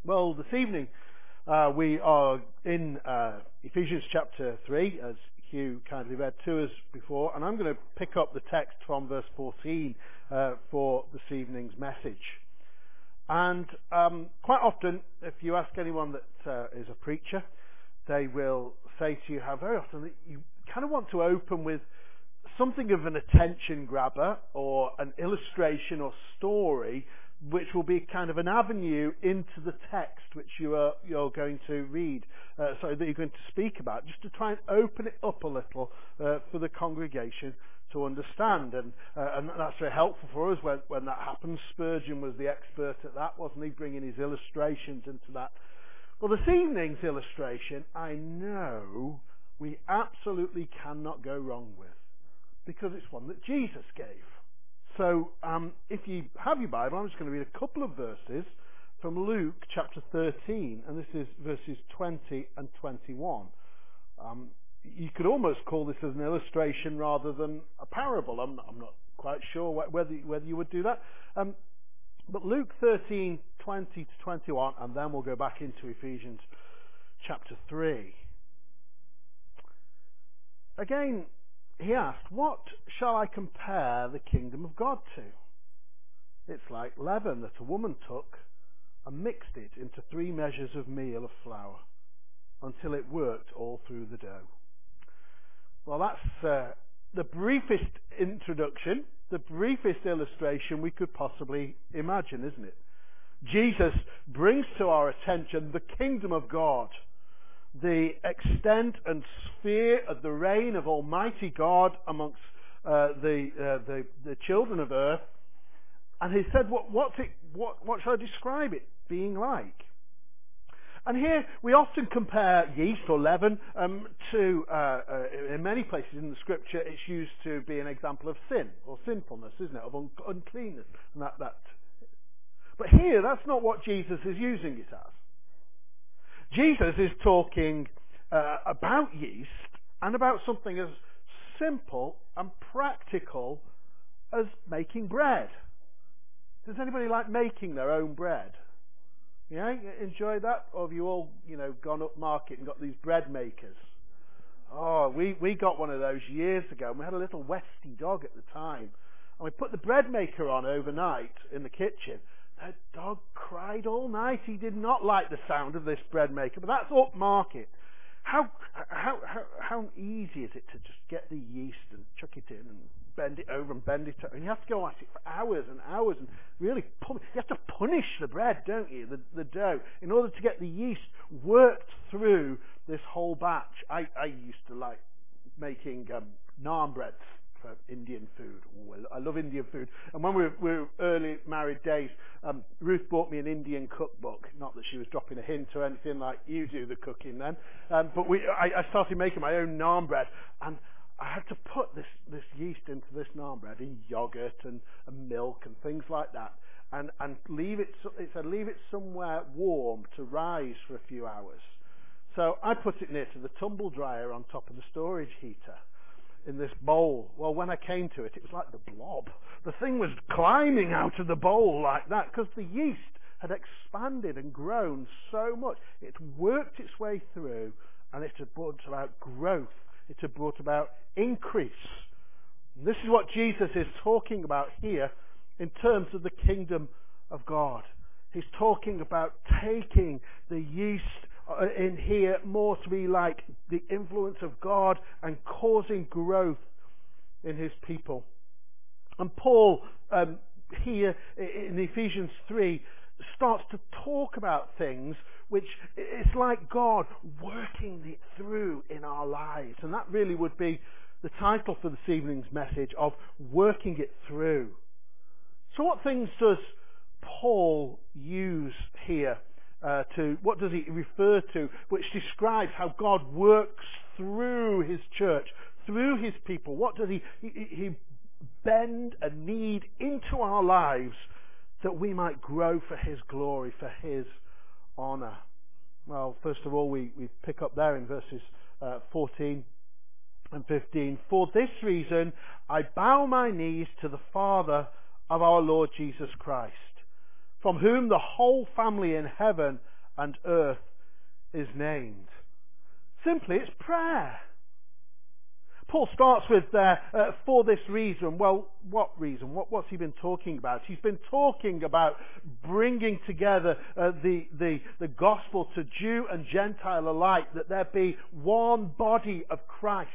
Well, this evening we are in Ephesians chapter 3, as Hugh kindly read to us before, and I'm going to pick up the text from verse 14 for this evening's message. And quite often, if you ask anyone that is a preacher, they will say to you how very often that you kind of want to open with something of an attention grabber or an illustration or story which will be kind of an avenue into the text which you're going to read, that you're going to speak about, just to try and open it up a little for the congregation to understand. And that's very helpful for us when that happens. Spurgeon was the expert at that, wasn't he, bringing his illustrations into that. Well, this evening's illustration, I know we absolutely cannot go wrong with, because it's one that Jesus gave. So if you have your Bible, I'm just going to read a couple of verses from Luke chapter 13, and this is verses 20 and 21. You could almost call this as an illustration rather than a parable. I'm not quite sure whether you would do that. But Luke 13, 20 to 21, and then we'll go back into Ephesians chapter 3. Again, he asked, "What shall I compare the kingdom of God to? It's like leaven that a woman took and mixed it into 3 measures of meal of flour until it worked all through the dough." Well, that's the briefest introduction, the briefest illustration we could possibly imagine, isn't it? Jesus brings to our attention the kingdom of God, the extent and sphere of the reign of Almighty God amongst the children of earth, and he said, what shall I describe it being like? And here we often compare yeast or leaven to, in many places in the Scripture, it's used to be an example of sin or sinfulness, isn't it, of uncleanness, and that. But here, that's not what Jesus is using it as. Jesus is talking about yeast and about something as simple and practical as making bread. Does anybody like making their own bread? Yeah, enjoy that? Or have you all, gone up market and got these bread makers? Oh, we got one of those years ago, and we had a little Westie dog at the time, and we put the bread maker on overnight in the kitchen. That dog cried all night. He did not like the sound of this bread maker, but that's up market. How easy is it to just get the yeast and chuck it in and bend it over and bend it over? And you have to go at it for hours and hours and really you have to punish the bread, don't you, the dough, in order to get the yeast worked through this whole batch. I used to like making naan breads for Indian food. I love Indian food. And when we were early married days, Ruth bought me an Indian cookbook. Not that she was dropping a hint or anything like you do the cooking then. But I started making my own naan bread, and I had to put this yeast into this naan bread in yogurt and milk and things like that, and leave it somewhere warm to rise for a few hours. So I put it near to the tumble dryer on top of the storage heater in this bowl. Well, when I came to it, it was like the blob. The thing was climbing out of the bowl like that because the yeast had expanded and grown so much. It worked its way through, and it had brought about growth. It had brought about increase. And this is what Jesus is talking about here in terms of the kingdom of God. He's talking about taking the yeast in here more to be like the influence of God and causing growth in his people. And Paul here in Ephesians 3 starts to talk about things which it's like God working it through in our lives. And that really would be the title for this evening's message, of working it through. So what things does Paul use here? What does he refer to which describes how God works through his church, through his people? What does he bend a need into our lives that we might grow for his glory, for his honour? Well, first of all, we pick up there in verses 14 and 15. "For this reason I bow my knees to the Father of our Lord Jesus Christ, from whom the whole family in heaven and earth is named. Simply, it's prayer. Paul starts with for this reason. Well, what reason? What's he been talking about? He's been talking about bringing together the gospel to Jew and Gentile alike, that there be one body of Christ.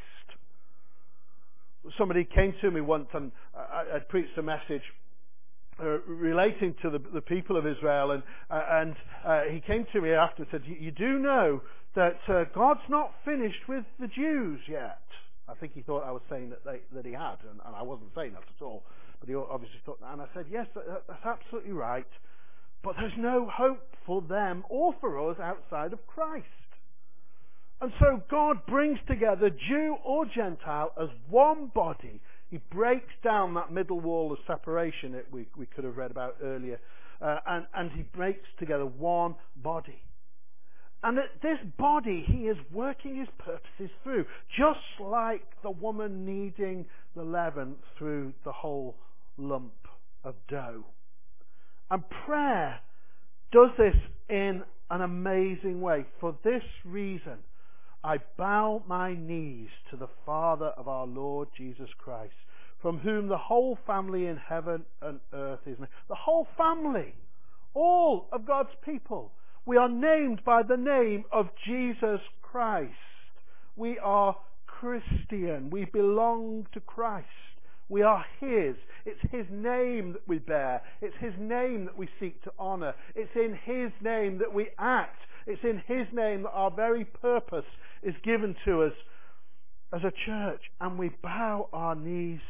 Somebody came to me once, and I'd preached a message relating to the people of Israel, and he came to me after and said, you do know that God's not finished with the Jews yet. I think he thought I was saying that he had, and I wasn't saying that at all. But he obviously thought that. And I said, yes, that's absolutely right. But there's no hope for them or for us outside of Christ. And so God brings together Jew or Gentile as one body. He breaks down that middle wall of separation that we could have read about earlier. And he breaks together one body. And that this body, he is working his purposes through, just like the woman kneading the leaven through the whole lump of dough. And prayer does this in an amazing way. For this reason, I bow my knees to the Father of our Lord Jesus Christ, from whom the whole family in heaven and earth is named. The whole family, all of God's people. We are named by the name of Jesus Christ. We are Christian. We belong to Christ. We are His. It's His name that we bear. It's His name that we seek to honour. It's in His name that we act. It's in His name that our very purpose is given to us as a church. And we bow our knees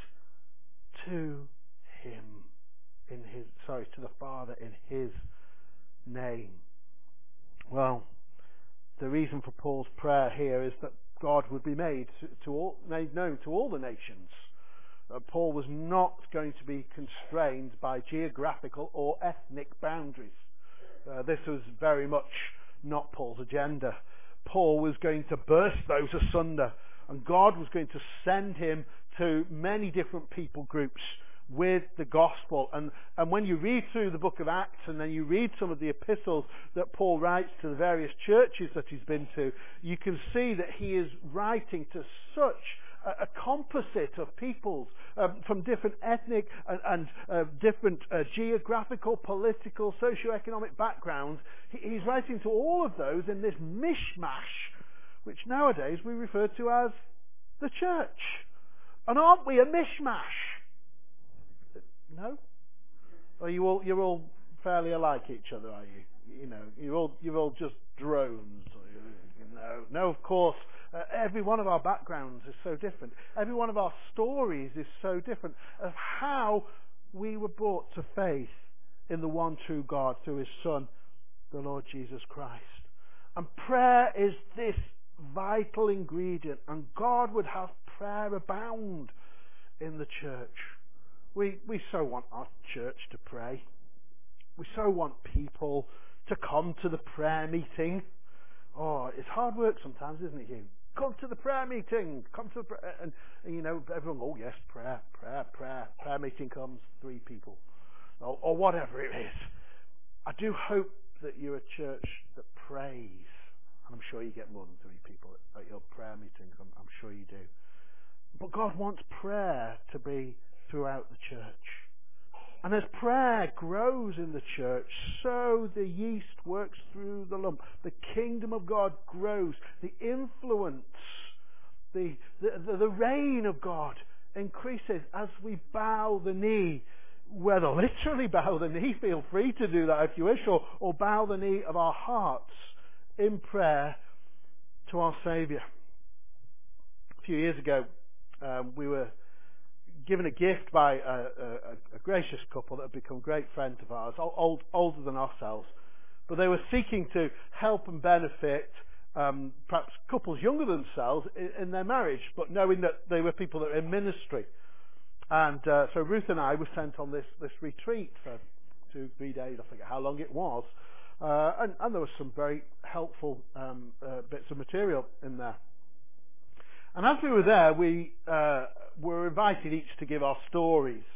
to Him, to the Father in His name. Well, the reason for Paul's prayer here is that God would be made known to all the nations. Paul was not going to be constrained by geographical or ethnic boundaries. This was very much not Paul's agenda. Paul was going to burst those asunder, and God was going to send him to many different people groups with the gospel. And when you read through the book of Acts, and then you read some of the epistles that Paul writes to the various churches that he's been to, you can see that he is writing to such a composite of peoples from different ethnic and different geographical, political, socio-economic backgrounds. He's writing to all of those in this mishmash, which nowadays we refer to as the church. And aren't we a mishmash? No? Or you're all fairly alike each other, are you? You know, you're all just drones. No, of course. Every one of our backgrounds is so different. Every one of our stories is so different of how we were brought to faith in the one true God through His Son, the Lord Jesus Christ. And prayer is this vital ingredient, and God would have prayer abound in the church. We so want our church to pray. We so want people to come to the prayer meeting. Oh, it's hard work sometimes, isn't it, Hugh? Come to the prayer meeting. Come to the prayer, and you know, everyone. Oh yes, prayer. Prayer meeting comes 3 people, or whatever it is. I do hope that you're a church that prays, and I'm sure you get more than 3 people at your prayer meetings. I'm sure you do. But God wants prayer to be throughout the church. And as prayer grows in the church, so the yeast works through the lump. The kingdom of God grows. The influence, the reign of God increases as we bow the knee. Whether literally bow the knee, feel free to do that if you wish, or bow the knee of our hearts in prayer to our Saviour. A few years ago, we were given a gift by a gracious couple that have become great friends of ours, older than ourselves. But they were seeking to help and benefit perhaps couples younger than themselves in their marriage, but knowing that they were people that were in ministry. And so Ruth and I were sent on this retreat for 2-3 days, I forget how long it was. And there was some very helpful bits of material in there. And as we were there, we were invited each to give our stories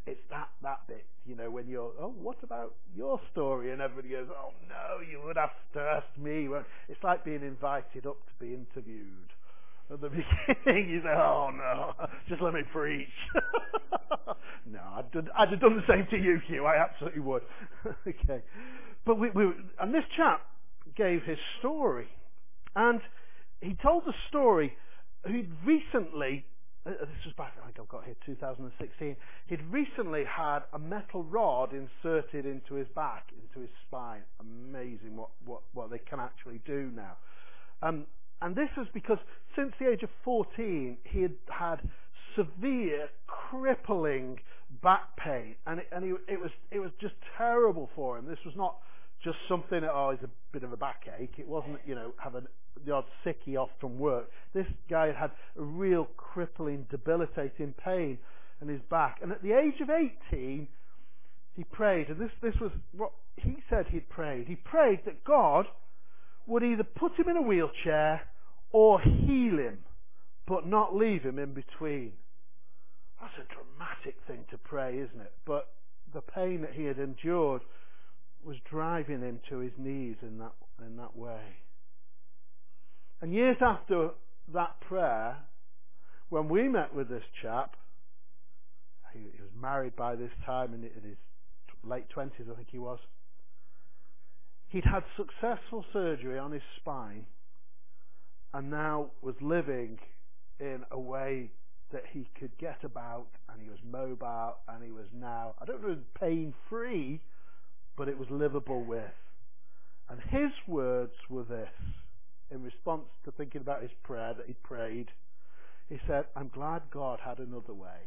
It's that bit, when you're, oh, what about your story? And everybody goes, oh no, you would have to ask me. It's like being invited up to be interviewed. At the beginning, you say, oh no, just let me preach. No, I'd have done the same to you, Hugh. I absolutely would. Okay. But and this chap gave his story. And he told the story. He'd recently, this was back, I think I've got here, 2016. He'd recently had a metal rod inserted into his back, into his spine. Amazing what they can actually do now. And this was because since the age of 14, he had severe, crippling back pain, and it was just terrible for him. This was not just something that, it's a bit of a backache. It wasn't, having the odd sickie off from work. This guy had a real crippling, debilitating pain in his back. And at the age of 18, he prayed, and this was what he said he'd prayed. He prayed that God would either put him in a wheelchair or heal him, but not leave him in between. That's a dramatic thing to pray, isn't it? But the pain that he had endured was driving him to his knees in that way. And years after that prayer, when we met with this chap, he was married by this time, in his late 20s, I think he was. He'd had successful surgery on his spine and now was living in a way that he could get about, and he was mobile, and he was now, I don't know, pain-free, but it was livable with. And his words were this, in response to thinking about his prayer that he prayed. He said, I'm glad God had another way.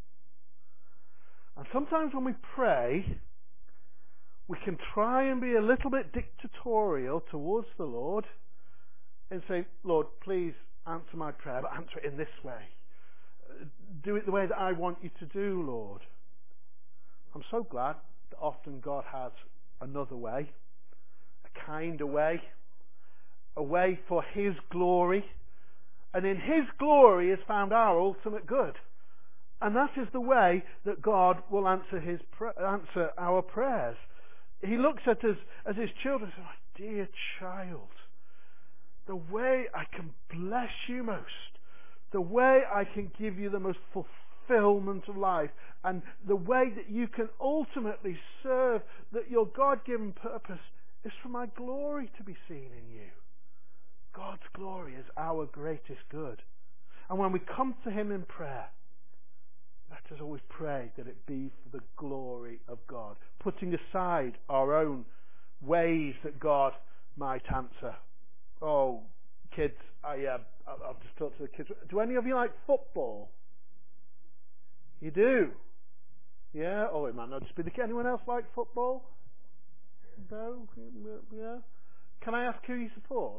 And sometimes when we pray, we can try and be a little bit dictatorial towards the Lord and say, Lord, please answer my prayer, but answer it in this way. Do it the way that I want you to do, Lord. I'm so glad that often God has another way, a kinder way, a way for His glory. And in His glory is found our ultimate good. And that is the way that God will answer our prayers. He looks at us as His children and says, my dear child, the way I can bless you most, the way I can give you the most fulfillment of life, and the way that you can ultimately serve that your God-given purpose is for my glory to be seen in you. God's glory is our greatest good. And when we come to Him in prayer, let us always pray that it be for the glory of God, putting aside our own ways that God might answer. Oh, kids, I'll just talk to the kids. Do any of you like football? You do? Yeah? Oh, it might not just be the kids. Anyone else like football? No? Yeah? Can I ask who you support?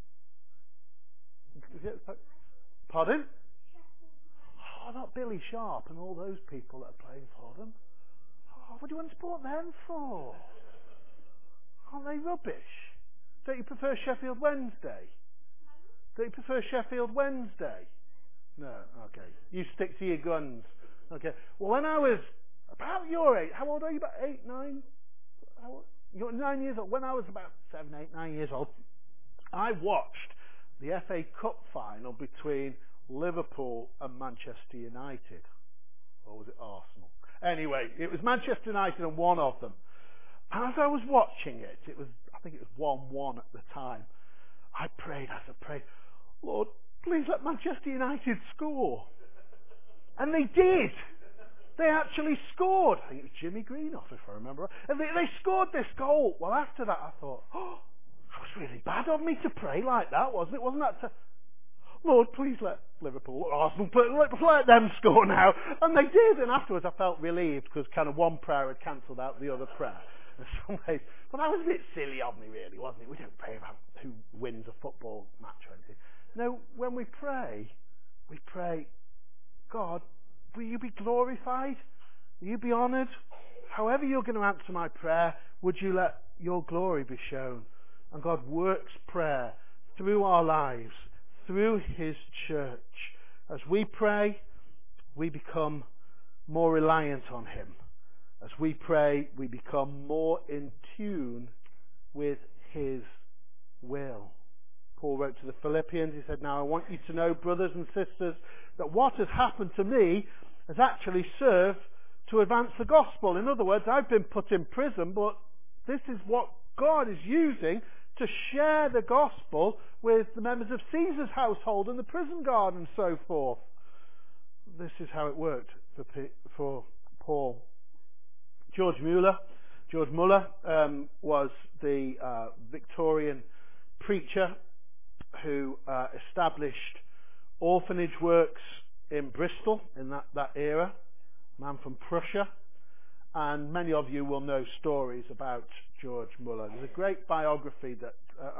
Pardon? Oh, not Billy Sharp and all those people that are playing for them. Oh, what do you want to support them for? Aren't they rubbish? Don't you prefer Sheffield Wednesday? Don't you prefer Sheffield Wednesday? No, okay. You stick to your guns. Okay. Well, when I was about your age, how old are you? About 8, 9? You're 9 years old. When I was about 7, 8, 9 years old, I watched the FA Cup final between Liverpool and Manchester United. Or was it Arsenal? Anyway, it was Manchester United and one of them. And as I was watching it, I think it was 1-1 at the time, I prayed, Lord, please let Manchester United score. And they did. They actually scored. I think it was Jimmy Greenough, if I remember. And they scored this goal. Well, after that, I thought, that was really bad of me to pray like that, wasn't it? Wasn't that Lord, please let Liverpool or Arsenal, let them score now. And they did. And afterwards, I felt relieved because kind of one prayer had cancelled out the other prayer in some ways. But that was a bit silly of me, really, wasn't it? We don't pray about who wins a football match or anything. No, when we pray, God, will you be glorified? Will you be honoured? However you're going to answer my prayer, would you let your glory be shown? And God works prayer through our lives, through His church. As we pray, we become more reliant on him. As we pray, we become more in tune with his will. Paul wrote to the Philippians, he said, "Now I want you to know, brothers and sisters, that what has happened to me has actually served to advance the gospel." In other words, I've been put in prison, but this is what God is using to share the gospel with the members of Caesar's household and the prison guard and so forth. This is how it worked for Paul. George Muller was the Victorian preacher who established orphanage works in Bristol in that era. Man from Prussia. And many of you will know stories about George Muller. There's a great biography that,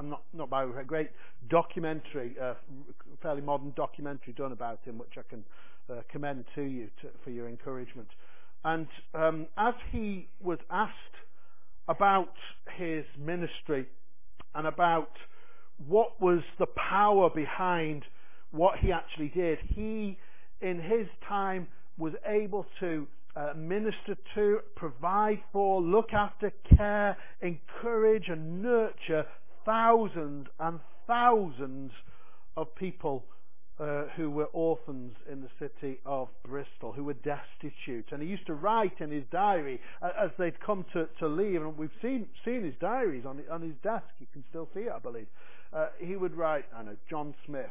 a great documentary, fairly modern documentary done about him, which I can commend to you for your encouragement. And as he was asked about his ministry and about what was the power behind what he actually did, he, in his time, was able to minister to, provide for, look after, care, encourage and nurture thousands and thousands of people who were orphans in the city of Bristol, who were destitute. And he used to write in his diary as they'd come to leave, and we've seen his diaries on his desk. You can still see it, I believe. He would write, John Smith,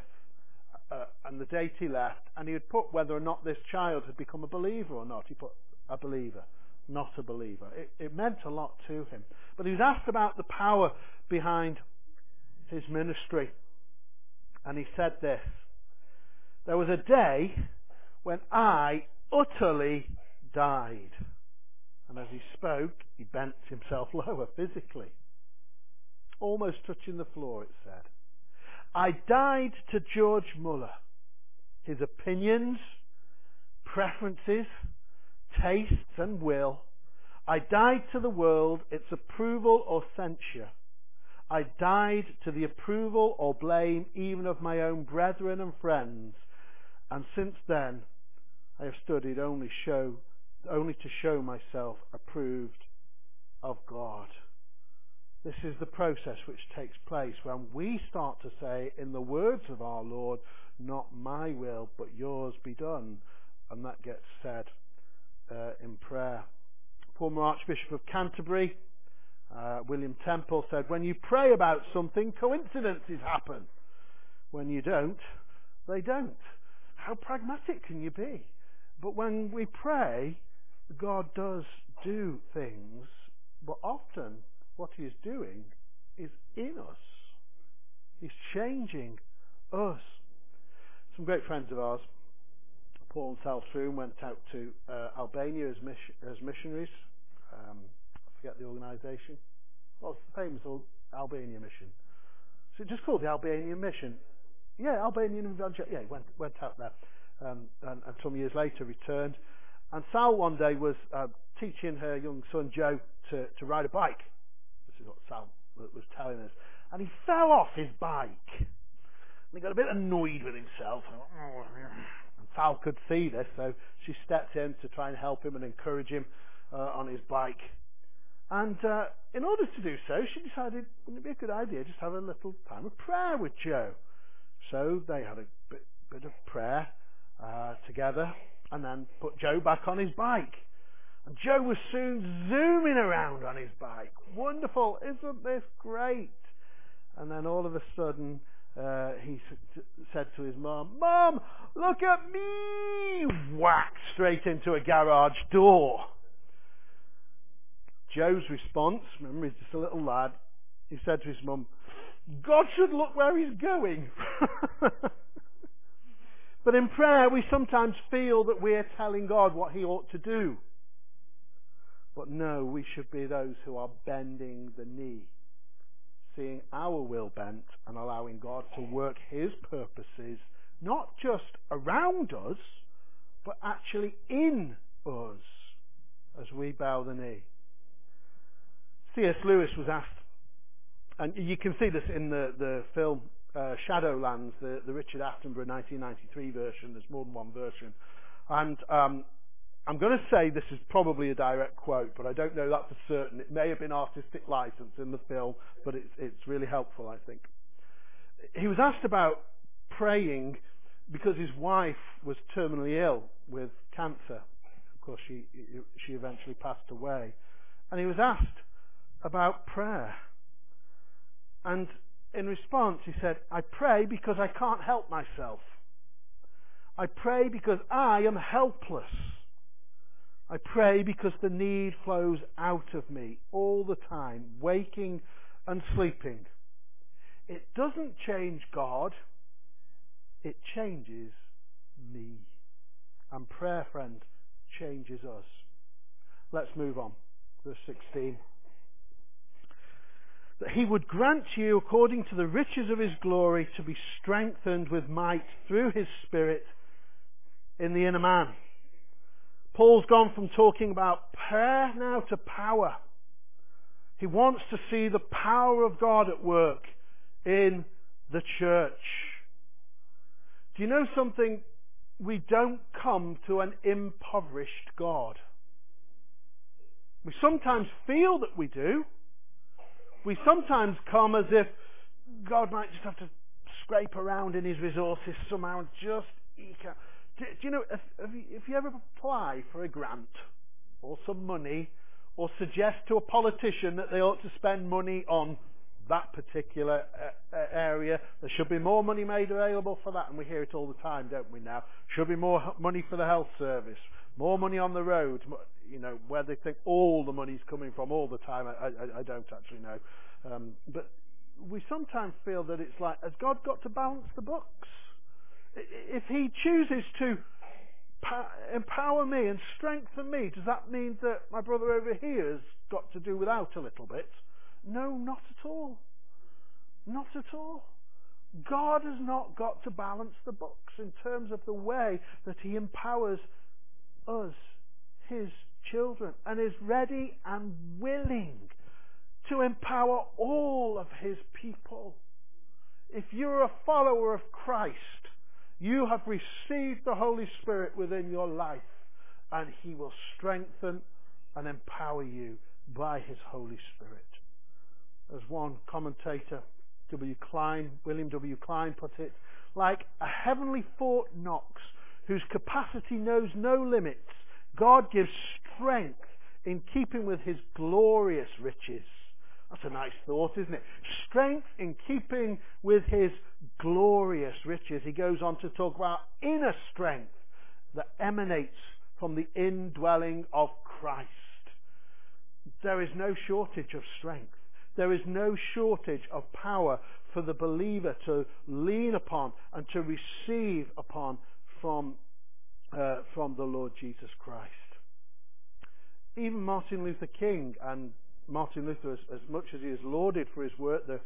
and the date he left, and he would put whether or not this child had become a believer or not. He put a believer, not a believer. It meant a lot to him. But he was asked about the power behind his ministry, and he said this: "There was a day when I utterly died." And as he spoke, he bent himself lower physically, almost touching the floor, it said. "I died to George Muller, his opinions, preferences, tastes and will. I died to the world, its approval or censure. I died to the approval or blame even of my own brethren and friends. And since then, I have studied only to show myself approved of God." This is the process which takes place when we start to say, in the words of our Lord, "Not my will, but yours be done." And that gets said in prayer. Former Archbishop of Canterbury, William Temple, said, "When you pray about something, coincidences happen. When you don't, they don't." How pragmatic can you be? But when we pray, God does do things, but often what he is doing is in us. He's changing us. Some great friends of ours, Paul and Sal Throom, went out to Albania as missionaries. I forget the organisation. What's the famous Albania mission? So just called the Albanian Mission. Yeah, Albanian Evangelical. Yeah, went out there, and some years later returned. And Sal one day was teaching her young son Joe to ride a bike. This is what Sal was telling us. And he fell off his bike. And he got a bit annoyed with himself. And Sal could see this, so she stepped in to try and help him and encourage him on his bike. And in order to do so, she decided, wouldn't it be a good idea just have a little time of prayer with Joe? So they had a bit of prayer together, and then put Joe back on his bike. And Joe was soon zooming around on his bike. Wonderful, isn't this great? And then all of a sudden, he said to his mum, "Mum, look at me!" Whack, straight into a garage door. Joe's response, remember he's just a little lad, he said to his mum, "God should look where he's going." But in prayer we sometimes feel that we're telling God what he ought to do. But no, we should be those who are bending the knee, seeing our will bent and allowing God to work his purposes, not just around us, but actually in us as we bow the knee. C.S. Lewis was asked, and you can see this in the film Shadowlands, the Richard Attenborough 1993 version. There's more than one version. And I'm going to say this is probably a direct quote, but I don't know that for certain. It may have been artistic license in the film, but it's really helpful, I think. He was asked about praying because his wife was terminally ill with cancer. Of course, she eventually passed away. And he was asked about prayer. And in response, he said, I pray because I can't help myself. I pray because I am helpless. I pray because the need flows out of me all the time, waking and sleeping. It doesn't change God, it changes me. And prayer, friend, changes us. Let's move on. Verse 16. That he would grant you, according to the riches of his glory, to be strengthened with might through his Spirit in the inner man. Paul's gone from talking about prayer now to power. He wants to see the power of God at work in the church. Do you know something? We don't come to an impoverished God. We sometimes feel that we do. We sometimes come as if God might just have to scrape around in his resources somehow and just eke out. Do you know, if you ever apply for a grant or some money or suggest to a politician that they ought to spend money on that particular area, there should be more money made available for that, and we hear it all the time, don't we now? Should be more money for the health service, more money on the road, you know, where they think all the money's coming from all the time, I don't actually know. But we sometimes feel that it's like, has God got to balance the books? If he chooses to empower me and strengthen me, does that mean that my brother over here has got to do without a little bit? No, not at all. Not at all. God has not got to balance the books in terms of the way that he empowers us, his children, and is ready and willing to empower all of his people. If you're a follower of Christ, you have received the Holy Spirit within your life, and he will strengthen and empower you by his Holy Spirit. As one commentator, William W. Klein put it, like a heavenly Fort Knox whose capacity knows no limits, God gives strength in keeping with his glorious riches. That's a nice thought, isn't it? Strength in keeping with his glorious riches. He goes on to talk about inner strength that emanates from the indwelling of Christ. There is no shortage of strength. There is no shortage of power for the believer to lean upon and to receive upon from the Lord Jesus Christ. Even Martin Luther King, and Martin Luther, as much as he is lauded for his work, there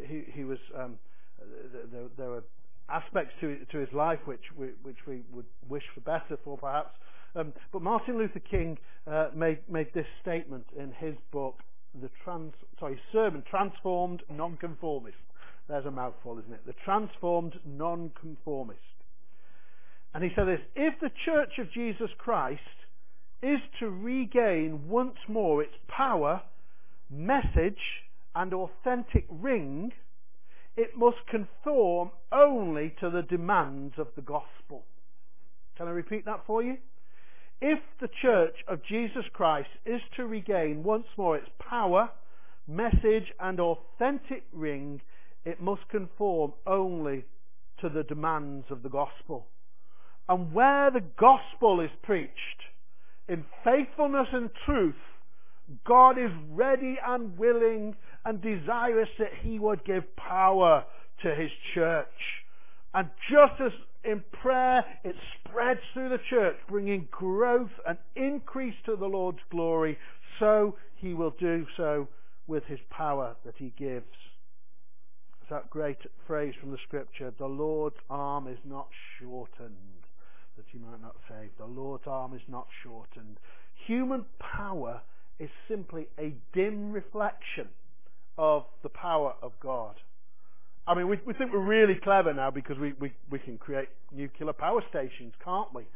were aspects to his life which we would wish for better for, perhaps. But Martin Luther King made this statement in his book, sermon, Transformed Nonconformist. There's a mouthful, isn't it? The Transformed Nonconformist. And he said this: if the Church of Jesus Christ is to regain once more its power, message, and authentic ring, it must conform only to the demands of the gospel. Can I repeat that for you? If the Church of Jesus Christ is to regain once more its power, message, and authentic ring, it must conform only to the demands of the gospel. And where the gospel is preached in faithfulness and truth, God is ready and willing and desirous that he would give power to his church. And just as in prayer it spreads through the church, bringing growth and increase to the Lord's glory, so he will do so with his power that he gives. It's that great phrase from the scripture, the Lord's arm is not shortened, that he might not save. The Lord's arm is not shortened. Human power is simply a dim reflection of the power of God. I mean, we think we're really clever now because we can create nuclear power stations, can't we?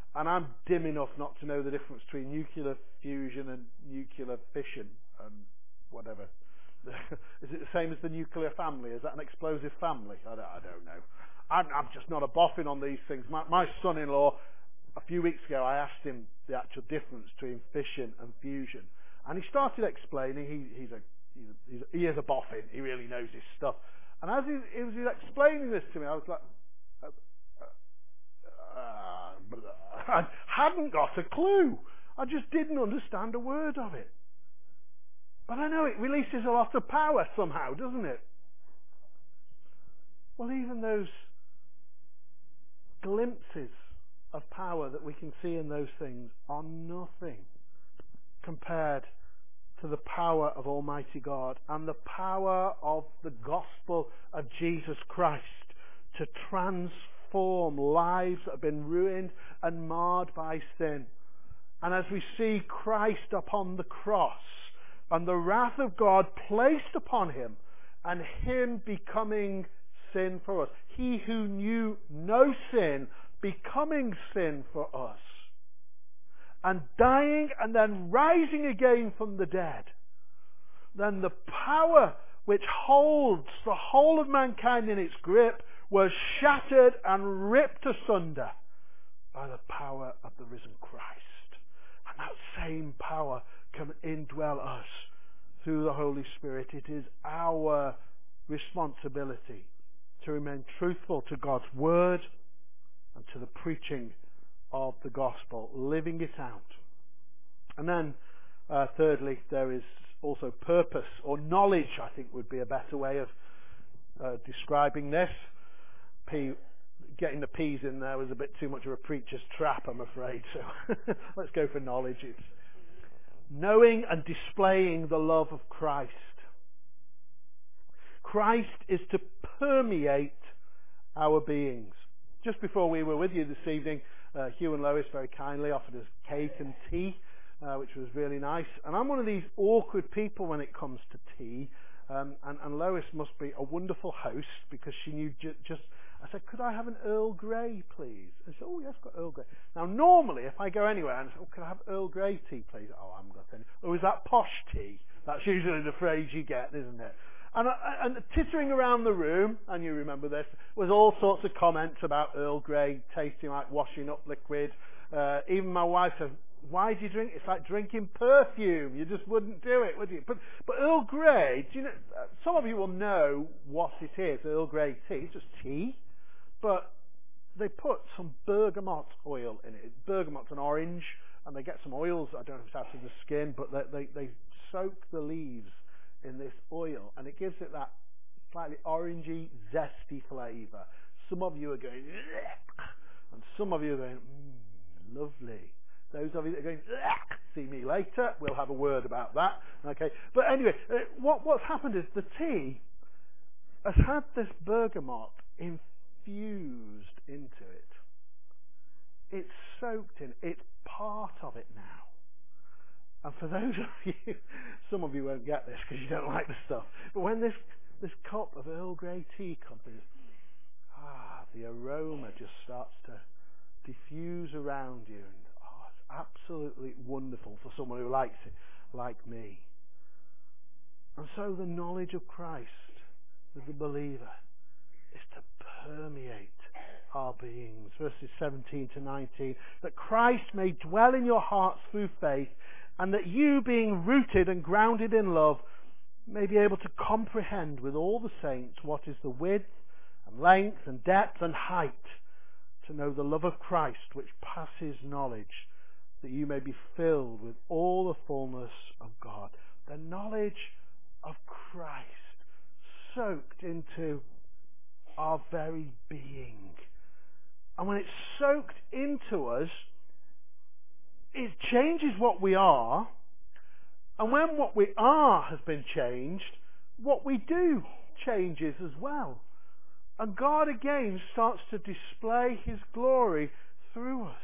And I'm dim enough not to know the difference between nuclear fusion and nuclear fission and whatever. Is it the same as the nuclear family? Is that an explosive family? I don't know. I'm just not a boffin on these things. My son-in-law, a few weeks ago, I asked him the actual difference between fission and fusion. And he started explaining. He is a boffin. He really knows his stuff. And as he was explaining this to me, I was like, I hadn't got a clue. I just didn't understand a word of it. But I know it releases a lot of power somehow, doesn't it? Well, even those glimpses of power that we can see in those things are nothing compared to the power of Almighty God and the power of the gospel of Jesus Christ to transform lives that have been ruined and marred by sin. And as we see Christ upon the cross and the wrath of God placed upon him and him becoming sin for us, he who knew no sin becoming sin for us, and dying and then rising again from the dead, then the power which holds the whole of mankind in its grip was shattered and ripped asunder by the power of the risen Christ. And that same power can indwell us through the Holy Spirit. It is our responsibility to remain truthful to God's word and to the preaching of the gospel, living it out. And then, thirdly, there is also purpose, or knowledge, I think would be a better way of describing this. Getting the P's in there was a bit too much of a preacher's trap, I'm afraid. So let's go for knowledge. It's knowing and displaying the love of Christ. Christ is to permeate our beings. Just before we were with you this evening, Hugh and Lois very kindly offered us cake and tea, which was really nice. And I'm one of these awkward people when it comes to tea. And Lois must be a wonderful host because she knew just... I said, could I have an Earl Grey, please? And she said, oh, yes, got Earl Grey. Now, normally, if I go anywhere and say, oh, could I have Earl Grey tea, please? Oh, I haven't got any. Oh, is that posh tea? That's usually the phrase you get, isn't it? And tittering around the room, and you remember this, was all sorts of comments about Earl Grey tasting like washing up liquid. Even my wife said, why do you drink? It's like drinking perfume. You just wouldn't do it, would you? But Earl Grey, do you know? Some of you will know what it is. Earl Grey tea. It's just tea, but they put some bergamot oil in it. Bergamot's an orange, and they get some oils. I don't know if it's out of the skin, but they soak the leaves in this oil, and it gives it that slightly orangey, zesty flavour. Some of you are going, and some of you are going, lovely. Those of you that are going, see me later. We'll have a word about that. Okay. But anyway, what's happened is the tea has had this bergamot infused into it. It's soaked in. It's part of it now. And for those of you, some of you won't get this because you don't like the stuff. But when this cup of Earl Grey tea comes in, the aroma just starts to diffuse around you. And it's absolutely wonderful for someone who likes it, like me. And so the knowledge of Christ as a believer is to permeate our beings. Verses 17 to 19. That Christ may dwell in your hearts through faith, and that you, being rooted and grounded in love, may be able to comprehend with all the saints what is the width and length and depth and height, to know the love of Christ which passes knowledge, that you may be filled with all the fullness of God. The knowledge of Christ soaked into our very being. And when it's soaked into us, it changes what we are. And when what we are has been changed, what we do changes as well. And God again starts to display his glory through us.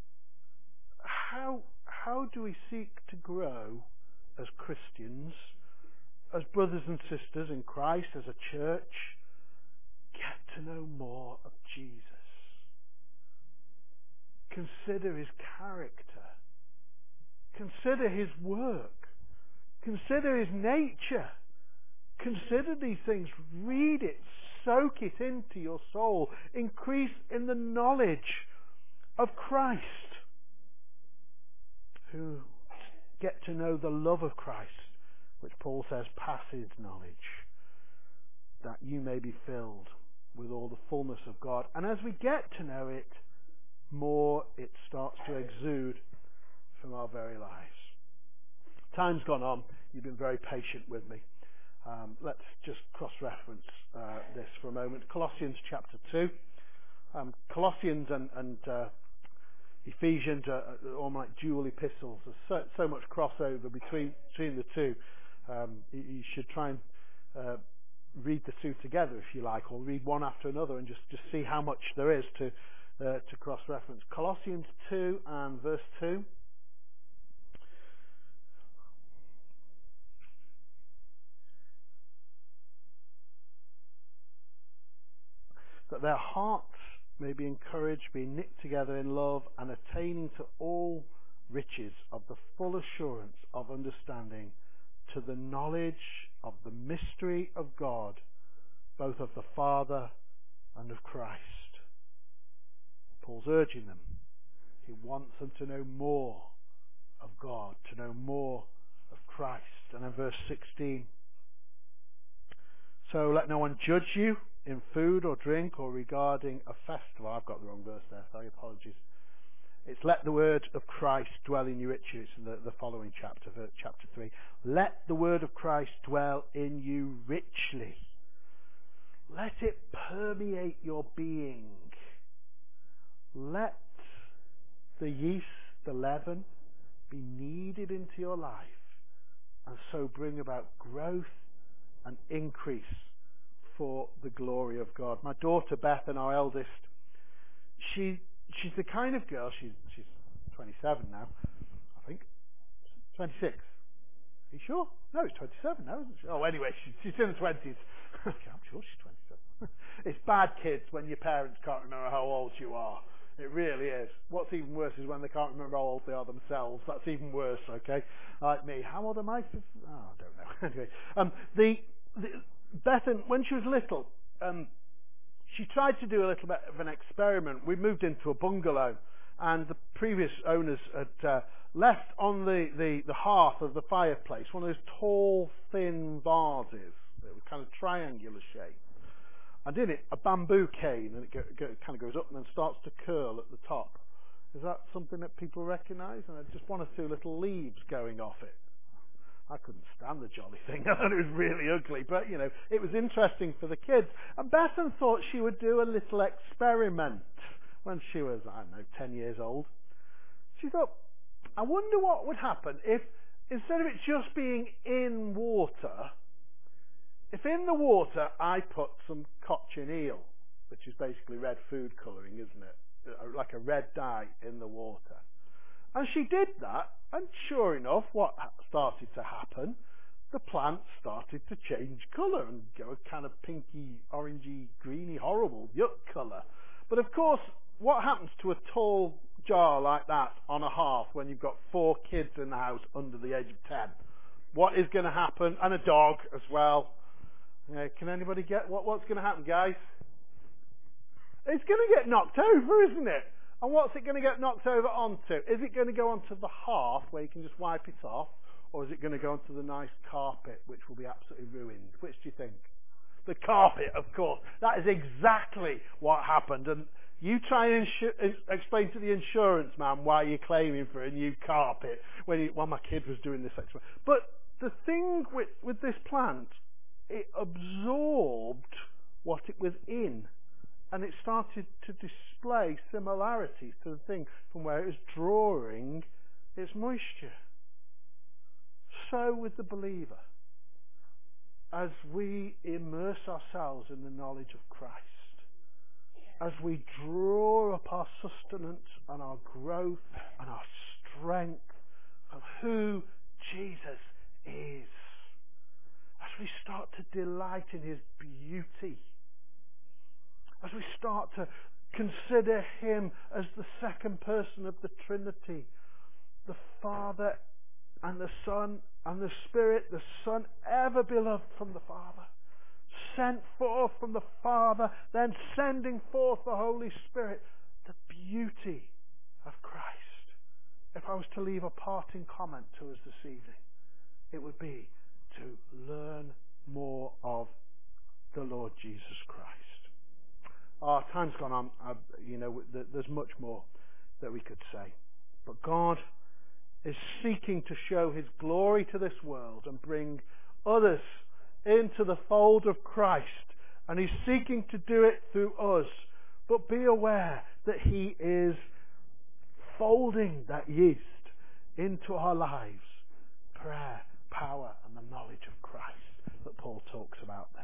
How do we seek to grow as Christians, as brothers and sisters in Christ, as a church? Get to know more of Jesus. Consider his character. Consider his work. Consider his nature. Consider these things. Read it. Soak it into your soul. Increase in the knowledge of Christ. Who get to know the love of Christ, which Paul says passes knowledge, that you may be filled with all the fullness of God. And as we get to know it more, it starts to exude from our very lives. Time's gone on. You've been very patient with me. Let's just cross-reference this for a moment. Colossians chapter 2. Colossians and Ephesians are all like dual epistles. There's so much crossover between the two. You should try and read the two together, if you like, or read one after another and just see how much there is to cross-reference. Colossians 2 and verse 2. That their hearts may be encouraged, being knit together in love, and attaining to all riches of the full assurance of understanding, to the knowledge of the mystery of God, both of the Father and of Christ. Paul's urging them. He wants them to know more of God, to know more of Christ. And in verse 16, so let no one judge you in food or drink or regarding a festival. I've got the wrong verse there, sorry, apologies. It's let the word of Christ dwell in you richly. It's in the following chapter, chapter 3. Let the word of Christ dwell in you richly. Let it permeate your being. Let the yeast, the leaven, be kneaded into your life and so bring about growth and increase for the glory of God. My daughter Beth, and our eldest, she's the kind of girl, she's 27 now, I think. 26. Are you sure? No, it's 27 now, isn't she? Oh, anyway, she's in the 20s. Okay, I'm sure she's 27. It's bad, kids, when your parents can't remember how old you are. It really is. What's even worse is when they can't remember how old they are themselves. That's even worse, okay? Like me. How old am I? Oh, I don't know. Anyway, Bethan, when she was little, she tried to do a little bit of an experiment. We moved into a bungalow, and the previous owners had left on the hearth of the fireplace one of those tall, thin vases that were kind of triangular shaped. And in it, a bamboo cane, and it kind of goes up and then starts to curl at the top. Is that something that people recognise? And just one or two little leaves going off it. I couldn't stand the jolly thing. I thought it was really ugly, but it was interesting for the kids. And Bethan thought she would do a little experiment when she was, 10 years old. She thought, I wonder what would happen if, instead of it just being in water, if in the water I put some cochineal, which is basically red food colouring, isn't it? Like a red dye in the water. And she did that, and sure enough, what started to happen, the plant started to change colour and go a kind of pinky, orangey, greeny, horrible, yuck colour. But of course, what happens to a tall jar like that on a hearth when you've got 4 kids in the house under the age of 10? What is going to happen? And a dog as well. Can anybody get what's going to happen, guys? It's going to get knocked over, isn't it? And what's it going to get knocked over onto? Is it going to go onto the hearth where you can just wipe it off? Or is it going to go onto the nice carpet, which will be absolutely ruined? Which do you think? The carpet, of course. That is exactly what happened. And you try and explain to the insurance man why you're claiming for a new carpet while my kid was doing this experiment. But the thing with this plant, it absorbed what it was in. And it started to display similarities to the thing from where it was drawing its moisture. So with the believer, as we immerse ourselves in the knowledge of Christ, as we draw up our sustenance and our growth and our strength of who Jesus is, as we start to delight in his beauty, as we start to Consider him as the second person of the Trinity, the Father and the Son and the Spirit, the Son ever beloved from the Father, sent forth from the Father, then sending forth the Holy Spirit. The beauty of Christ. If I was to leave a parting comment to us this evening, it would be to learn more of the Lord Jesus Christ. Our time's gone on. There's much more that we could say. But God is seeking to show his glory to this world and bring others into the fold of Christ. And he's seeking to do it through us. But be aware that he is folding that yeast into our lives. Prayer, power, and the knowledge of Christ that Paul talks about there.